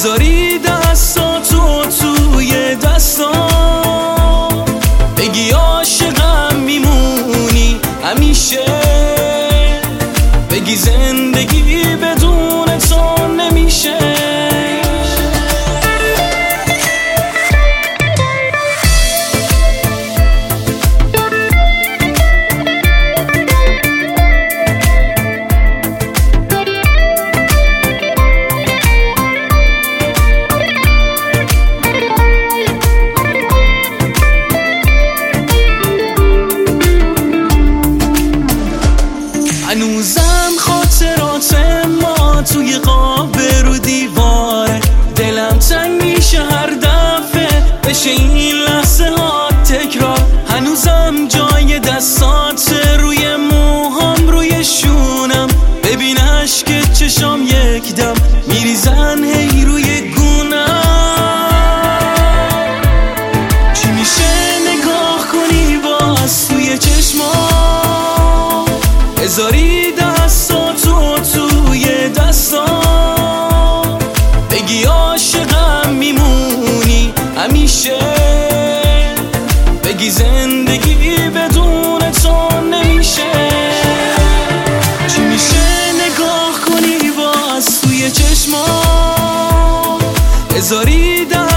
بذاری دستاتو توی دستام، بگی عاشقم میمونی همیشه، بگی زندگی بدون تو نمیشه. هنوزم خاطرات ما توی قاب رو دیواره، دلم تنگ میشه هر دفعه بشه این لحظه ها تکرار. هنوزم جای دستات روی موهام روی شونم، ببین عشق چشام یک دم میریزن هی روی گونم. چی میشه نگاه کنی باز توی چشمام، بذاری دستاتو توی دستام، بگی عاشقم میمونی همیشه، بگی زندگی بدون تو نمیشه. چی میشه نگاه کنی باز توی چشمام، بذاری